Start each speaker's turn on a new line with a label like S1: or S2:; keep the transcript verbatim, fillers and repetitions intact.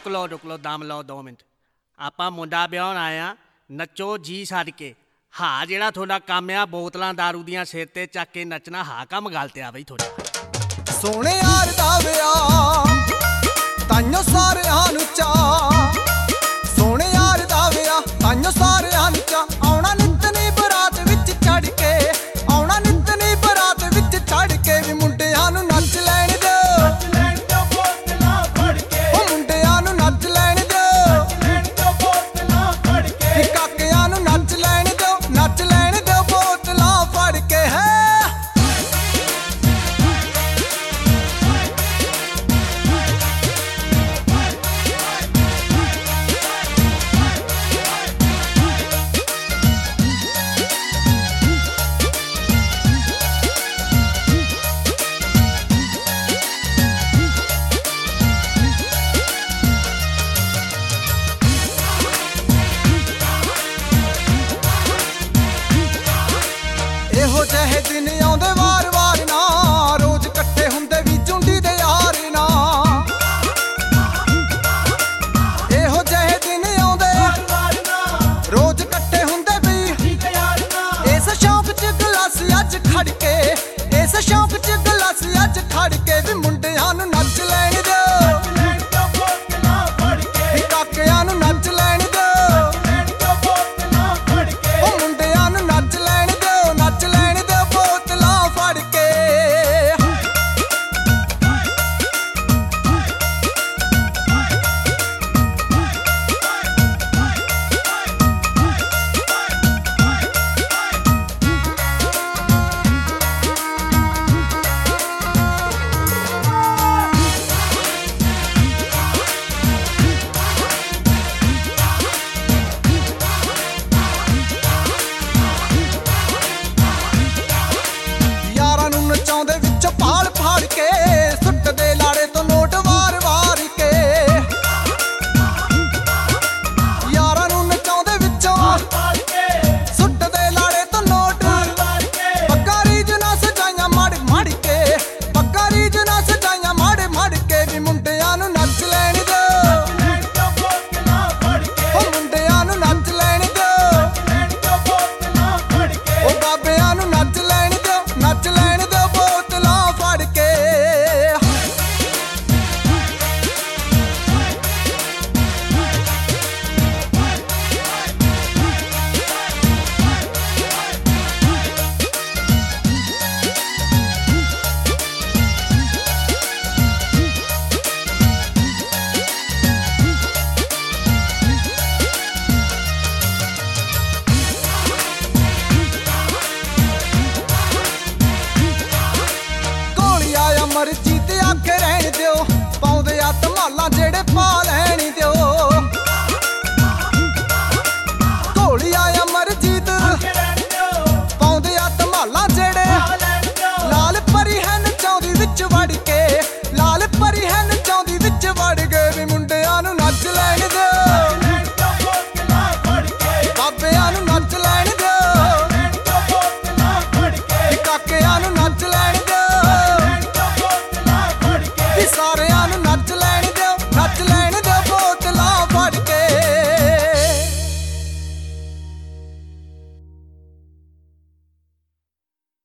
S1: ਰੁਕ ਲਓ ਰੁਕ ਲਓ ਦਮ ਲਓ ਦੋ ਮਿੰਟ। ਆਪਾਂ ਮੁੰਡਾ ਵਿਆਹੁਣ ਆਏ ਹਾਂ, ਨੱਚੋ ਜੀ ਛੱਡ ਕੇ। ਹਾਂ ਜਿਹੜਾ ਤੁਹਾਡਾ ਕੰਮ ਆ ਬੋਤਲਾਂ ਦਾਰੂ ਦੀਆਂ ਸਿਰ ਤੇ ਚੱਕ ਕੇ ਨੱਚਣਾ, ਹਾਂ ਕੰਮ ਗਲਤ ਆ ਬਈ ਤੁਹਾਡਾ।
S2: ਸੋਹਣੇ ਯਾਰ ਦਾ ਵਿਆਹ ਤਾਈਓ ਸਾਰਿਆਂ ਨੂੰ ਚਾਅ